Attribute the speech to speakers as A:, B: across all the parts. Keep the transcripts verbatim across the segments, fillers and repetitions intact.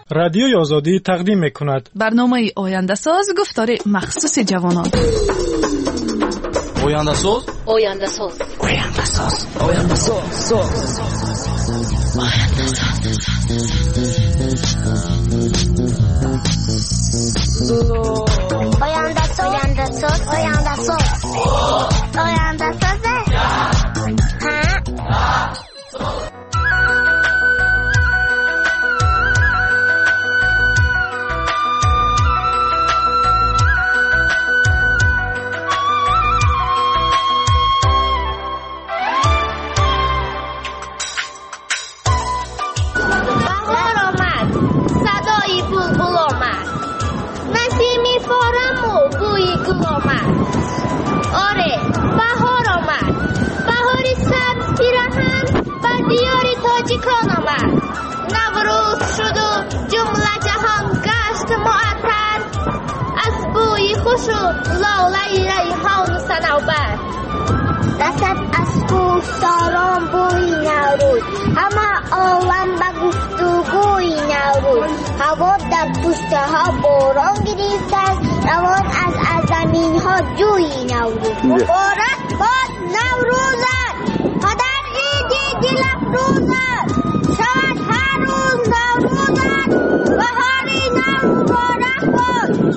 A: رادیوی آزادی تقدیم می‌کند.
B: برنامه آینده ساز گفتار مخصوص جوانان.
C: آینده ساز
D: آینده ساز
C: آینده ساز آینده ساز
D: آینده ساز آینده ساز آینده ساز آینده ساز تاجیکان آمد نوروز شد و جمله جهان گشت معطر از بوی خوش و لاله ریحان و صنوبر رسد از کوهساران بوی نوروز همه عالم به گفتگوی نوروز هوا در پشته ها باران گرفته است روان از از زمین ها جوی نوروز مبارک باد نوروزت پدر عید دل افروزت شاید هر روز نوروزت بهاری نو مبارک باد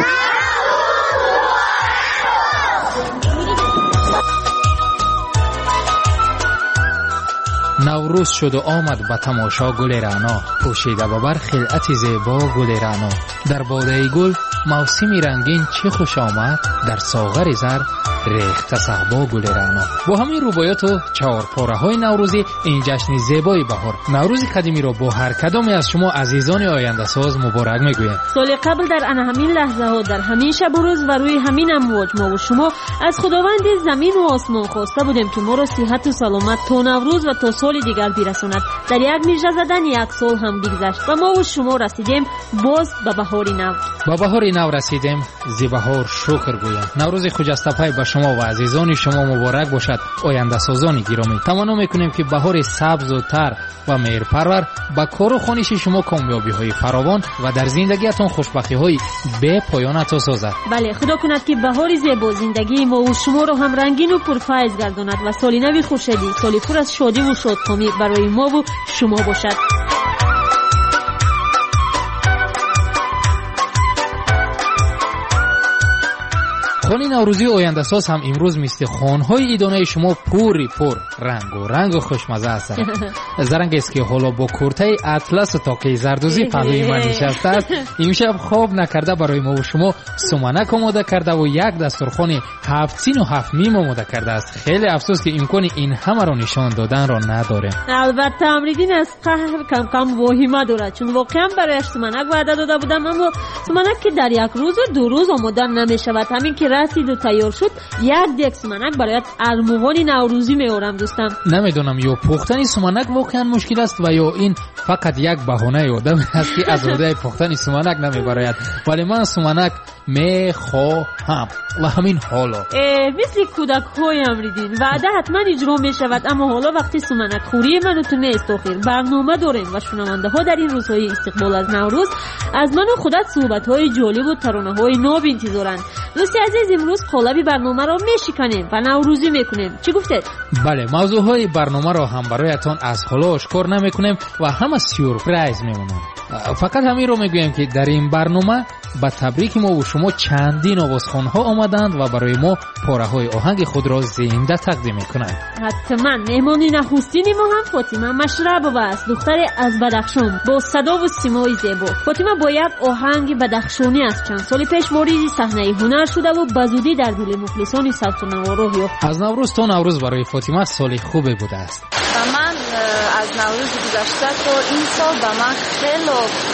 E: نوروز شد و آمد به تماشا گل رعنا پوشیده به بر خلعت زیبا گل رعنا در باده گل موسمی رنگین چه خوش آمد در ساغر زر ریخت صحبا گل رعنا. با همین روبایات و چهارپاره های نوروزی این جشن زیبای بهار نوروز قدیمی را با هر کدامی از شما عزیزان آینده ساز مبارک میگویم.
F: سال قبل در آن همین لحظه ها در همین شب و روز و روی همین امواج ما و شما از خداوند زمین و آسمان خواسته بودیم که ما را صحت و سلامت تا نوروز و تا سال دیگر برساند. در یک میژه زدن یک سال هم بگذشت و ما و شما رسیدیم باز به بهار نو.
E: به بهار نو رسیدیم زی بهار شکر گویم. نوروز خجسته به شما و عزیزان شما مبارک باشد. آینده سازان گرامی تمنا میکنیم که بهار سبز و تر و مهرپرور به کار و خوانش شما کامیابی های فراوان و در زندگیتان خوشبختی های بی پایان عطا سازد.
F: بله خدا کند که بهار زیبا زندگی ما و شما را هم رنگین و پرفیض گرداند و سال نو خوشحالی سالی پر از شادی و شادکامی برای ما و شما باشد.
E: خانه نوروزی آینده ساز هم امروز مثل خانهای ایدانه شما پوری پر رنگ و رنگ و خوشمزه است. زرنگ است که حالا با کرته اطلس و تاقی زردوزی پهلوی من نشسته است. امشب خواب نکرده برای ما و شما سمنک آماده کرده و یک دسترخوان هفت سین و هفت میم آماده کرده است. خیلی افسوس که امکان این همه را نشان دادن را نداره.
F: البته امریدین از قهر کم کم واهمه دارد چون واقعا برایش سمنک وعده داده بودم اما سمنک که در یک روز و دو روز آماده نمیشود. همین که رسید و تیار شد یک دیگ سمنک برایت ارمغان نوروزی میارم دوستم.
E: نمیدونم یا پختن سمنک واقعا مشکل است و یا این فقط یک بهانه آدم است که از روده پختن سمنک نمیبراید. ولی من سمنک میخواهم و همین حالا
F: مثل کودک های امریدین وعده حتما اجرا میشود اما حالا وقتی سمنک خوری من و تو نیست آخر برنامه داریم و شنونده ها در این روزهای استقبال از نوروز از من و خودت صحبت های جالب و ترانه های ناب انتظارند. دوستی عزیز امروز قالب برنامه را میشکنیم و نوروزی میکنیم. چی گفتید؟
E: بله موضوع های برنامه را هم برایتان از حالا آشکار نمیکنیم و همه سورپرایز میمونن. فقط همین رو میگویم که در این برنامه با تبریک ما و شما چندین آوازخوان ها آمدند و برای ما پاره های آهنگ خود را زنده تقدیم میکنند.
F: حتما مهمانی نخستین ما هم فاطمه مشربова است دختر از بدخشان با صدا و سیمای زیبا. فاطمه با یک آهنگ بدخشانی از چند سال پیش وارد صحنه هنر شده و بزودی در دل مخلصان صوت و نوا راه یافت.
E: از نوروز تا نوروز برای فاطمه سال خوبی بوده است.
G: من از نوروز گذشته تا این سال به من خیلی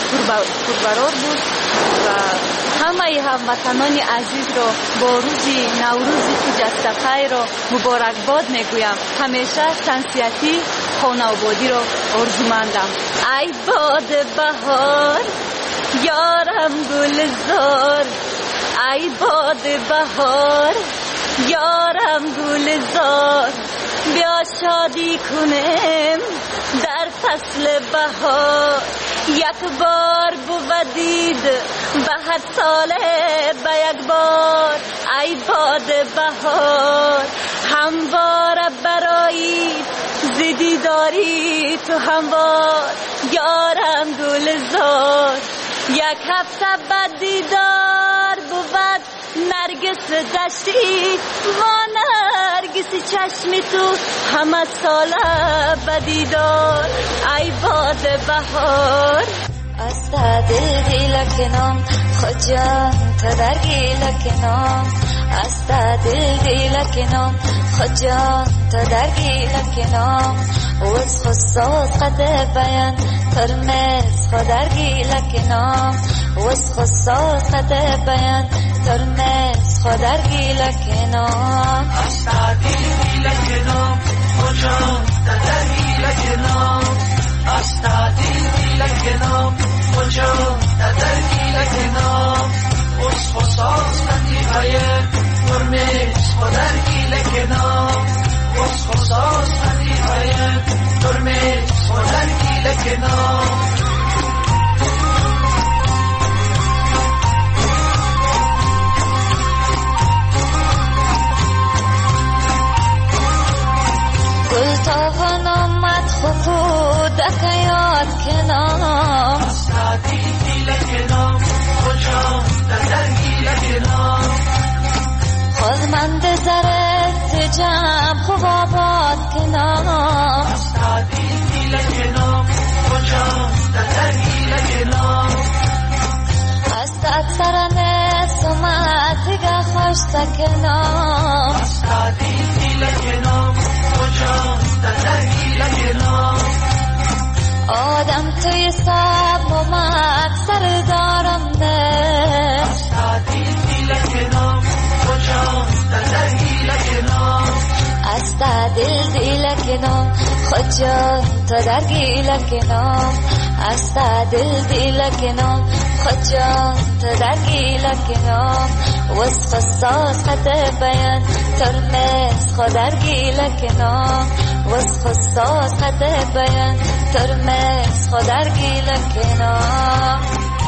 G: پربرار بود و همه هموطنان عزیز را با روز نوروز خجسته خیر را مبارکباد میگویم. همیشه تنسیتی خانوادگی را آرزومندم. ای باد بهار یارم گلزار ای باد بهار یارم گلزار بیا شادی کنیم در فصل بهار یک بار بودید به هر ساله به یک بار ای باد بهار هموار برای زدی داری تو هموار یارم گلزار یک هفته بعد دیدار بود نرگس دشتی ما نرگس چشمی تو همه ساله بدیدار ای باد بهار
H: از دل دیل کنم خجان تا در گیل کنم از دل دیل کنم خجان تا در گیل کنم وز خصوص قد بیان ترمز خدر گیل کنم وز خصوص قد بیان ترمز خدر گیل کنم
C: از دل دیل کنم خجان تا در گیل کنم از دل دیل کنم خجان تا در گیل کنم وز خصوص قد بیان ترمز خدر گیل کنم وز خصوص قد بیان ترمز خدر گیل کنم
H: گل تاون آمد خفودک یاد کنم
C: استادی دیل کنم خجان در گیل کنم
H: خودمند زرد جمع خوب آباد کنم
C: استادی دیل کنم خجان در گیل کنم
H: است اکثر نسومت گه خوش سکنم
C: استادی دیل کنم خجان در گیل کنم
H: آدم توی سب و مکسر دارم نه
C: استادی دیل کنم خجان در گیل کنم
H: از دل دیل کنم خجان تا در گیل کنم از دل دیل کنم خجان تا در گیل کنم وز خصاص قد بیان ترمز خدر گیل کنم وز خصاص قد بیان ترمز خدر گیل کنم.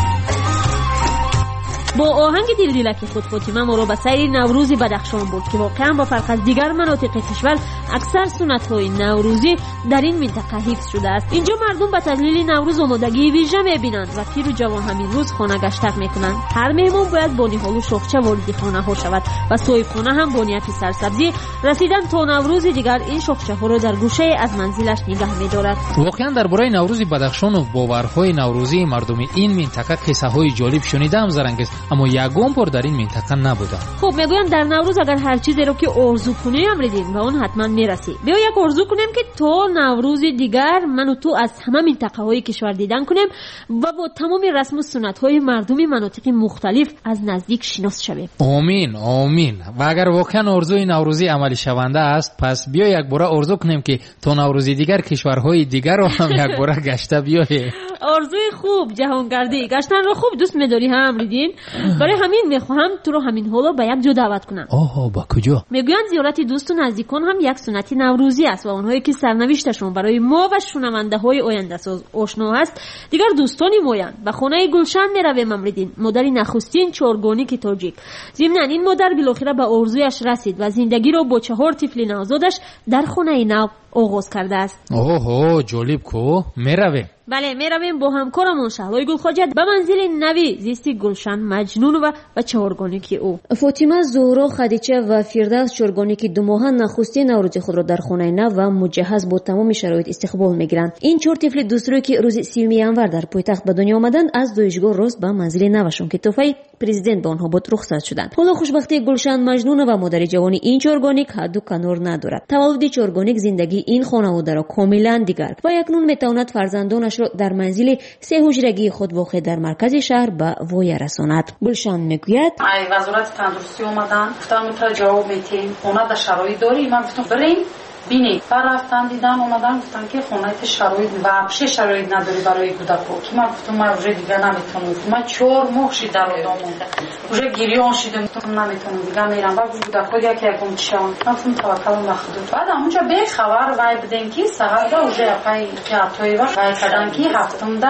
F: با آهنگ دیل دیلک خود فاطمه ما رو به سیر نوروزی بدخشان بود که واقعا با فرق از دیگر مناطق کشور اکثر سنت‌های نوروزی در این منطقه حفظ شده است. اینجا مردم به تجلیل نوروز آمادگی ویژه می‌بینند و پیر و جوان همین روز خانه گشتک می‌کنند. هر مهمان باید با نهال و شاخچه وارد خانه ها شود و صاحبخانه هم با نیت سرسبزی رسیدن تا نوروز دیگر این شاخچه ها را در گوشه از منزلش نگه می‌دارد.
E: واقعا درباره نوروز بدخشان و باورهای نوروزی مردم این منطقه قصه‌های جالب شنیدم زرنگز، اما یگان بار در این منطقه نبودم.
F: خب میگویم در نوروز اگر هر چیزی رو که آرزو کنی امریدین و اون حتما میرسی. بیا یک آرزو کنیم که تا نوروز دیگر من و تو از همه منطقه های کشور دیدن کنیم و با تمام رسم و سنت های مردمی مناطق مختلف از نزدیک شناس شویم.
E: آمین آمین. و اگر واقعا آرزوی نوروزی عملی شونده است، پس بیا یک بار آرزو کنیم که تا نوروز دیگر کشورهای دیگر رو هم یک بار گشته بیاییم.
F: آرزوی خوب جهانگردی گشتن رو خوب دوست می‌داری ها امریدین؟ برای همین میخواهم تو رو همین حالا به یک جا دعوت کنم.
E: آها با کجا؟
F: میگویند زیارت دوست و نزدیکان هم یک سنتی نوروزی است و اونهایی که سرنوشتشون برای ما و شنونده های آینده ساز آشنا است دیگر دوستانی مویند. به خانه گلشن میرویم امریدین، مادر نخستین چارگانیک تاجیک. ضمن این مادر بالاخره به آرزویش رسید و زندگی را با چهار طفل نوزادش در خانه نو آغاز کرده است.
E: اوه جالب کو میرویم.
F: بله میرویم با همکارمون شهلای گلخواجه به منزل نوی زیستی گلشن مجنون و و چهارگانیک او.
I: فاطمه، زهرا، خدیجه و فردوس چهارگانیک دو ماهه نخستین نوروز خود را در خانه نو و مجهز با تمام شرایط استقبال میگیرند. این چهار طفل دوستروی که روز سیوم ینور در پایتخت به دنیا آمدند از دویشگاه راست به منزل نوشون که توفی پرزیدنت به آنها بود رخصت شدند. حالا خوشبختی گلشن مجنون و مادر جوانی این چهارگانیک حد و کنار ندارد. تولد چهارگانیک زندگی این خانواده را کاملا دیگر و اکنون میتواند فرزندانش را در منزل سه حجرگی خود واقع در مرکز شهر به وای رساند. گلشن میگوید
J: ای وزارت تندرستی اومدن گفتن تو جواب میدیم خونه در شرایط داری؟ من گفتم بریم بینی. بعد رفتن دیدن اومدن گفتن که خونه شرایط وابشه شرایط نداری برای کودکو. که من گفتم من روزه دیگه نمیتونم. من چهار ماه شد در اون مونده. روزه گریان شدم گفتم نمیتونم دیگه میرم. بعد کودکو یک یکم چشم. گفتم توکل به خدا. بعد اونجا به خبر وای بدین که سحر روزه پای که توی وقت وای کردن که هفتم در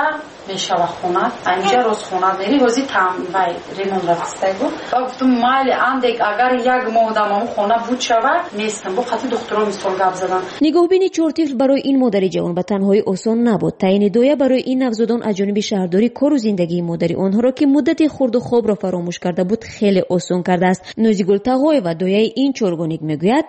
J: мешава хона анҷа роз хона мери ҳози там вай ремонт рафтаи гуфт ва гуфтам майли андек агар як моҳ дамаму хона буд шава местам бо қати духтуро мисол гап задан.
I: нигоҳбини чор тифл барои ин модари ҷавон ба танҳои осон набуд. таъини доя барои ин навзодон аз ҷониби шаҳрдори кору зиндагии модари онҳоро ки муддати хурду хобро фаромӯш карда буд хеле осон кардааст. нозигул тағоева дояи ин чоргонник мегӯяд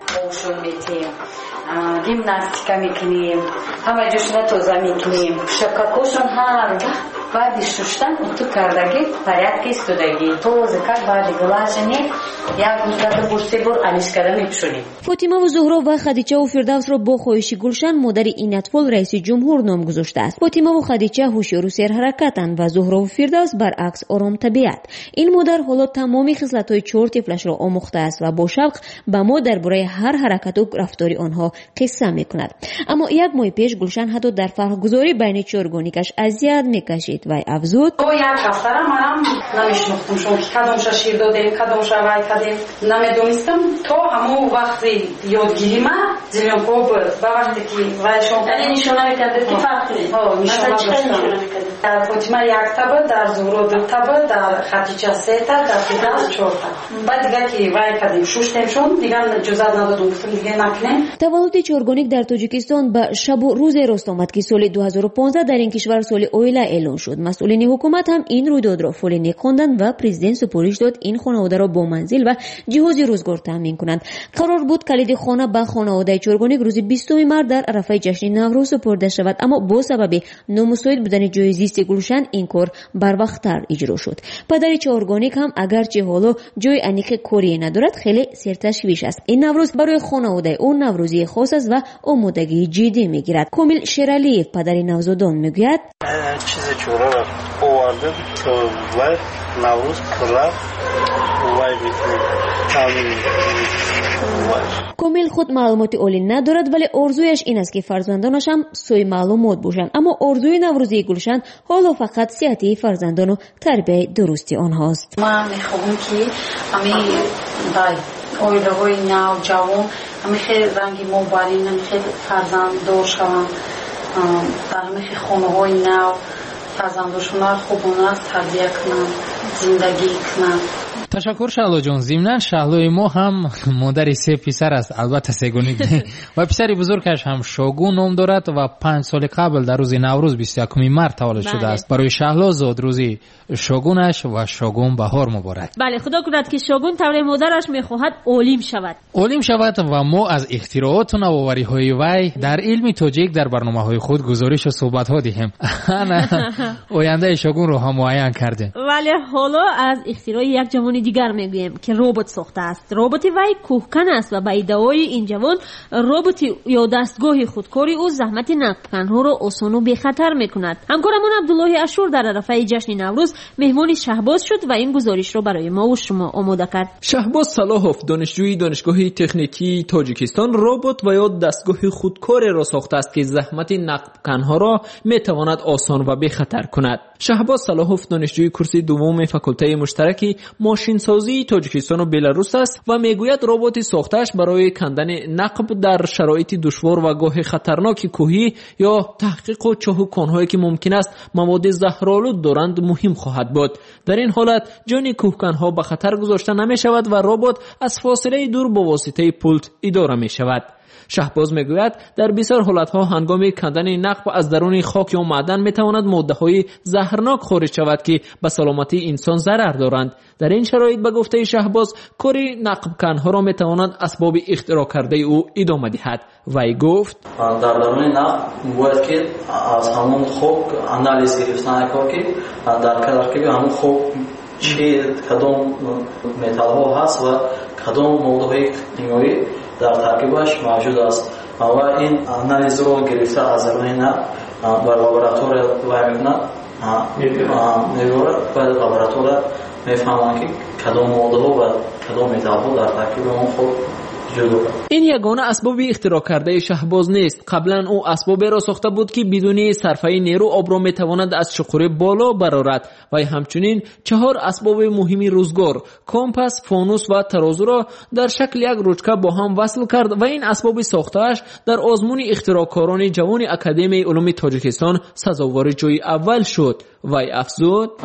K: гимнастика мекунем, ҳама ҷошона тоза мекунем, шакакошон ҳар вақт баъди шуштан уту кардаги порядки истодаги тоза как баъди глажане як муддат бор се бор алиш карда мепӯшонем.
I: фотимаву зуҳро ва хадичаву фирдавсро бо хоҳиши гулшан модари ин атфол раиси ҷумҳур ном гузоштааст. фотимаву хадича ҳушёру серҳаракатанд ва зуҳрову фирдавс баръакс ором табиат. ин модар ҳоло тамоми хислатҳои чор тифлашро омӯхтааст ва бо шавқ ба мо дар бораи ҳар ҳаракату рафтори онҳо қисса мекунад. аммо як моҳи пеш гулшан ҳатто дар фарқгузорӣ байни чоргоникаш азият мекашид. вай афзуд:
J: то як ҳафтара манам намешнохтам шумо ки кадомша шир додем кадомша вай кадем намедонистам то ҳамон вақти ёдгирима зимёнкоб ба вақте ки вайшон нишона мекард ки фарқи нишона дар фотима як таба дар зуҳро ду таба дар хатича се та дар фидас чор та баъд дигар ки вай кадем шуштемшон дигар ҷузат надодум гуфтам дигар накунем.
I: таваллуди чоргоник дар тоҷикистон ба шабу рӯзе рост омад ки соли дуҳазору понздаҳ дар ин кишвар соли оила эълон шуд. масъулини ҳукумат ҳам ин рӯйдодро фоли нек хонданд ва президент супориш дод ин хонаводаро бо манзил ва ҷиҳози рӯзгор таъмин кунанд. қарор буд калиди хона ба хонаводаи чоргоник рӯзи бистуми март дар арафаи ҷашни наврӯз супорда шавад, аммо бо сабаби номусоид будани ҷои зисти гулшан ин кор барвақттар иҷро шуд. падари чоргоник ҳам агарчи ҳоло ҷои аниқи корие надорад хеле серташвиш аст. ин наврӯз барои хонаводаи ӯ наврӯзии хос аст ва омодагии ҷиддӣ мегирад. комил шералиев падари навзодон мегӯяд:
L: чизи чораро овардем то вай наврӯз пурра вай метавонад таъмин вай.
I: комил худ маълумоти олӣ надорад, вале орзуяш ин аст ки фарзандонаш ҳам сои маълумот бошанд. аммо орзуи наврӯзии гулшан ҳоло фақат сиҳати фарзандону тарбияи дурусти онҳост.
J: ман мехоҳам ки ҳамаи вай оилаҳои нав ҷавон ҳамаи хеле ранги мобарин ҳамаи хеле фарзанддор шаванд дар ҳамаи хеле хонаҳои нав фарзандошона хубона тарбия кунанд зиндагӣ кунанд.
E: ташаккур шаҳлоҷон. зимнан шаҳлои мо ҳам модари се писар аст, албатта сегоник ва писари бузургаш ҳам Шогун ном дорад ва панҷ соли қабл дар рӯзи наврӯз бисту якуми март таваллуд шудааст. барои шаҳло зод рӯзи Шогунаш ва Шогун баҳор муборак.
F: бале худо кунад ки Шогун тавре модараш мехоҳад олим шавад
E: олим шавад ва мо аз ихтирооту навовариҳои вай дар илми тоҷик дар барномаҳои худ гузоришу суҳбатҳо диҳем. ана ояндаи Шогунро ҳам муайян кардем.
F: вале ҳоло аз ихтирои як ҷавони дигар мегӯем ки робот сохтааст. роботи вай кӯҳкан аст ва ба иддаои ин ҷавон роботи ё дастгоҳи худкори ӯ заҳмати нақбканҳоро осону бехатар мекунад. ҳамкорамон Абдуллоҳи Ашур дар арафаи ҷашни наврӯз меҳмони Шаҳбоз шуд ва ин гузоришро барои мову шумо омода кард.
M: Шаҳбоз Салоҳов, донишҷӯи донишгоҳи техникии Тоҷикистон, робот ва ё дастгоҳи худкореро сохтааст ки заҳмати нақбканҳоро метавонад осон ва бехатар кунад. Шаҳбоз Салоҳов донишҷӯи курси дуввуми факултаи муштараки мошинсозии Тоҷикистону Беларус аст ва мегӯяд роботи сохтааш барои кандани нақб дар шароити душвор ва гоҳи хатарноки кӯҳӣ ё таҳқиқу чоҳуконҳое ки мумкин аст маводи заҳролуд доранд муҳим хоҳад буд. дар ин ҳолат ҷони кӯҳканҳо ба хатар гузошта намешавад ва робот аз фосилаи дур бо воситаи пулт идора мешавад. Шаҳбоз мегӯяд дар бисёр ҳолатҳо ҳангоми кандани нақб аз даруни хок ё маъдан метавонад моддаҳои заҳрнок хориҷ шавад ки ба саломатии инсон зарар доранд. дар ин шароит ба гуфтаи Шаҳбоз кори нақбканҳоро метавонад асбоби ихтироъкардаи ӯ идома диҳад. вай гуфт:
N: дар даруни нақб бояд ки аз ҳамон хок анализ гирифтан кор ки дар таркиби ҳамон хок чӣ кадом металлҳо ҳаст ва кадом моддаҳои химиёӣ дар таркибаш мавҷуд аст ва ин анализро гирифта аз даруни нақб ба лаборатория вай мекунад меборад ва лаборатория мефаҳмад ки кадом моддаҳо ва кадом металлҳо дар таркиби он хок جودو.
M: این یگانه اسباب اختراع کرده شهباز نیست. قبلا او اسبابی را ساخته بود که بدون صرفه نیرو آب را میتواند از شقوره بالا برآورد و همچنین چهار اسباب مهم روزگار کمپاس، فانوس و ترازو را در شکل یک رشته با هم وصل کرد و این اسباب ساخته‌اش در آزمون اختراعکاران جوان اکادمی علوم تاجیکستان سزاوار جای اول شد. وی افزود